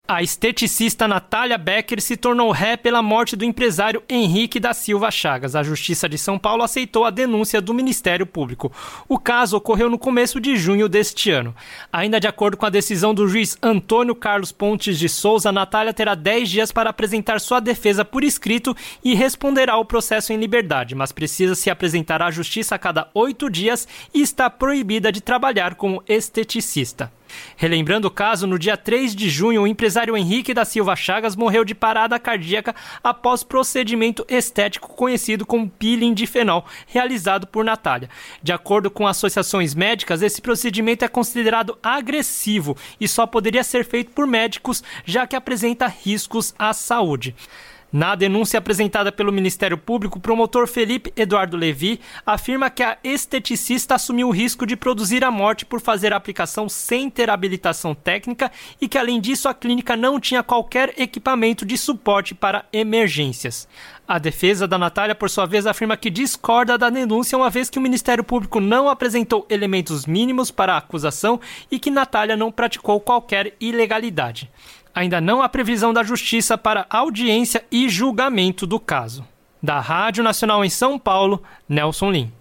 A esteticista Natália Becker se tornou ré pela morte do empresário Henrique da Silva Chagas. A Justiça de São Paulo aceitou a denúncia do Ministério Público. O caso ocorreu no começo de junho deste ano. Ainda de acordo com a decisão do juiz Antônio Carlos Pontes de Souza, Natália terá 10 dias para apresentar sua defesa por escrito e responderá ao processo em liberdade, mas precisa se apresentar à Justiça a cada 8 dias e está proibida de trabalhar como esteticista. Relembrando o caso, no dia 3 de junho, o empresário Henrique da Silva Chagas morreu de parada cardíaca após procedimento estético conhecido como peeling de fenol, realizado por Natália. De acordo com associações médicas, esse procedimento é considerado agressivo e só poderia ser feito por médicos, já que apresenta riscos à saúde. Na denúncia apresentada pelo Ministério Público, o promotor Felipe Eduardo Levi afirma que a esteticista assumiu o risco de produzir a morte por fazer a aplicação sem ter habilitação técnica e que, além disso, a clínica não tinha qualquer equipamento de suporte para emergências. A defesa da Natália, por sua vez, afirma que discorda da denúncia, uma vez que o Ministério Público não apresentou elementos mínimos para a acusação e que Natália não praticou qualquer ilegalidade. Ainda não há previsão da Justiça para audiência e julgamento do caso. Da Rádio Nacional em São Paulo, Nelson Lim.